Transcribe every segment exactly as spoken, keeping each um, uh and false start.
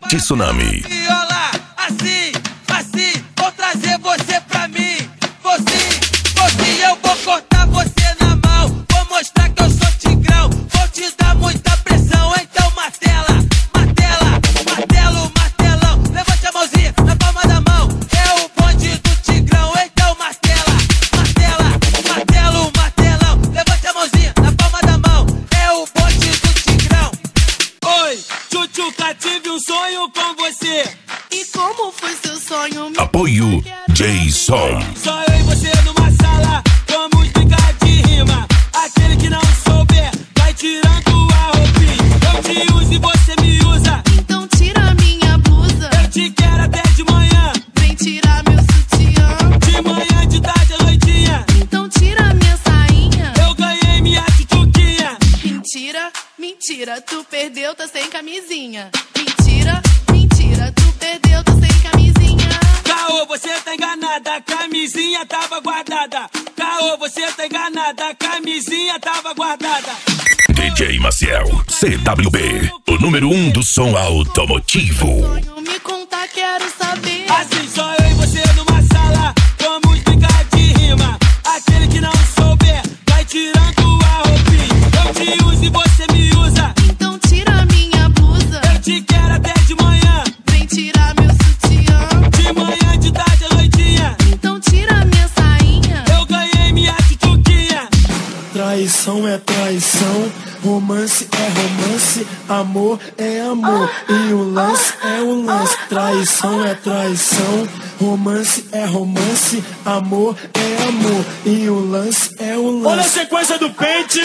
Tsunami. Viola, assim, assim, vou trazer você pra mim. Você, você, eu vou cortar você na mão. Vou mostrar que eu sou tigrão. Vou te dar muita pressão, então martela, martela, martelo, martelão. Levante a mãozinha na palma da mão. É o bonde do tigrão, então martela, martela, martelo, martelão. Levante a mãozinha na palma da mão. É o bonde do tigrão. Oi, Tchutchuca, tive um sonho com você. E como foi seu sonho? Apoio Jason. Só eu e você numa sala, vamos brincar de rima. Aquele que não souber, vai tirando a roupinha. Eu te uso e você me usa. Então tira minha blusa. Eu te quero até de manhã. Vem tirar meu sutiã. De manhã, de tarde, à noitinha. Então tira minha sainha. Eu ganhei minha tchutchuquinha. Mentira, mentira, tu perdeu, tá sem camisinha. Mentira, mentira, tu perdeu, tá sem camisinha. Caô, você tá enganada, a camisinha tava guardada. Caô, você tá enganada, a camisinha tava guardada. D J Maciel, C W B, o número um do som automotivo. Sonho me contar, quero saber. Assim, só eu e você numa sala, vamos brincar de rima. Aquele que não souber, vai tirando a roupinha. Eu te uso e você me usa. Então tira minha blusa. Eu te quero até de manhã. Vem tirar meu sutiã. De manhã, de tarde, à noitinha. Então tira minha sainha. Eu ganhei minha tchutchuquinha. Traição é traição, romance é romance, amor é amor, e o lance é o lance. Traição é traição, romance é romance, amor é amor, e o lance é o lance. Olha a sequência do pente.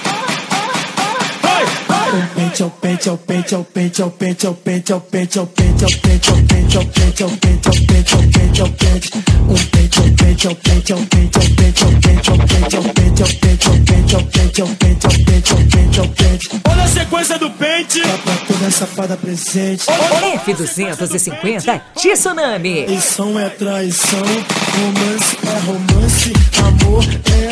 O pente, é o pente, é o pente, é o pente, é o pente, é o pente, é o pente, é o pente, é o pente, é o pente, é o pente, é o pente, é o pente, é o pente, é o pente. Um pente, é o pente, é o pente, é o pente, é o pente, é o pente, é o pente, é o pente, é o pente, é o pente, é o pente, é o pente, é o pente, é o pente, é o pente. Olha a sequência do pente. Dá pra toda safada presente. F duzentos e cinquenta Tsunami. Traição é traição, romance é romance, amor é